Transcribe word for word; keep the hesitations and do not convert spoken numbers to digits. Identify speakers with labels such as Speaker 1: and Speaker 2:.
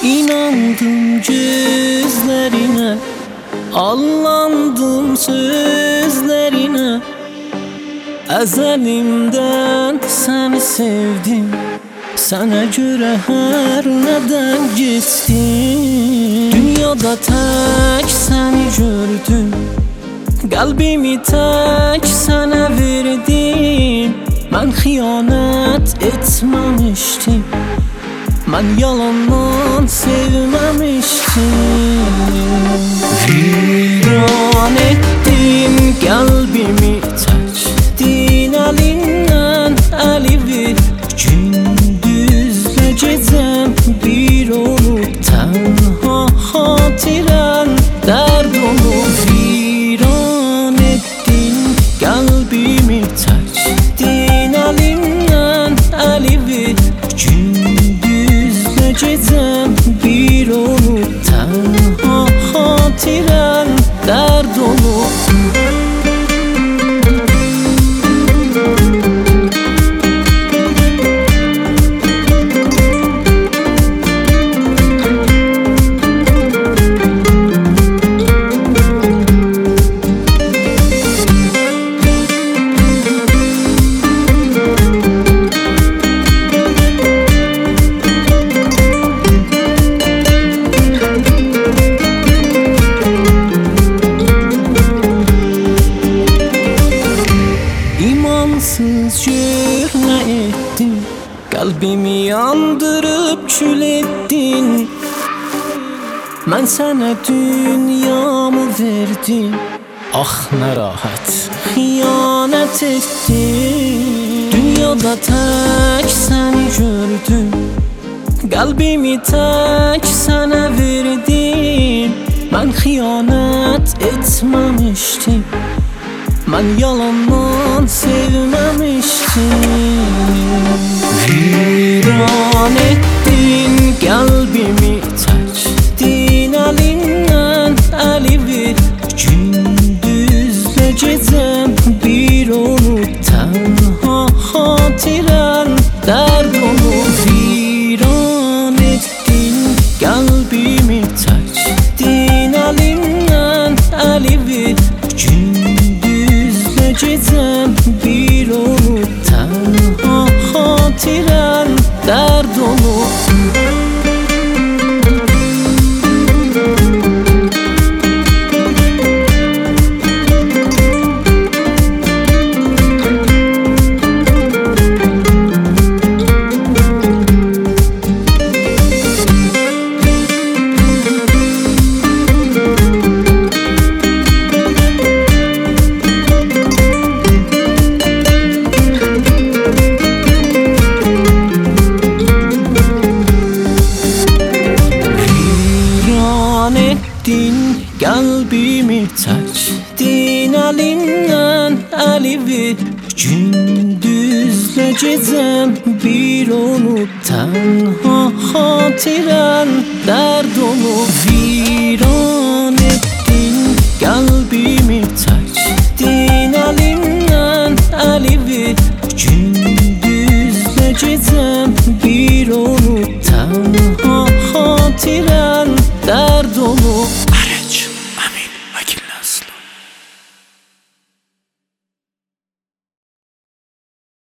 Speaker 1: İnandım gözlerine, allandım sözlerine. Ezelimden seni sevdim, sana göre her neden geçtim. Dünyada tek seni gördüm, kalbimi tek sana verdim. Ben hıyanet etmemiştim, ben yalandan sevmemiştim. Viran ettin kalbimi, çektin elinden elivi. Gündüzle gecem bir olup tenha hatiren dert olup. Viran ettin kalbimi, çektin elinden elivi. Gündüzle gecem bir olup tenha hatiren dert olup. İmansız yürüne ettin, kalbimi yandırıp kül ettin. Ben sana dünyamı verdim, ah ne rahat hıyanet ettin. Dünyada tek seni gördüm, kalbimi tek sana verdim. Ben hıyanet etmemiştim, ben yalandan sevmemiştim. Viran ettin kalbimi, çektin elinden elivi. Gündüzle gecem bir olup tenha hatiren dert olup. Viran ettin kalbimi, çektin elinden elivi. Gecem bir olup tenha hatiren dert olup. Kalbimi çektin elinden elivi. Gündüzle gecem bir olup tenha hatiren dert olup. Viran ettin kalbimi, çektin elinden elivi. Gündüzle gecem bir olup tenha hatiren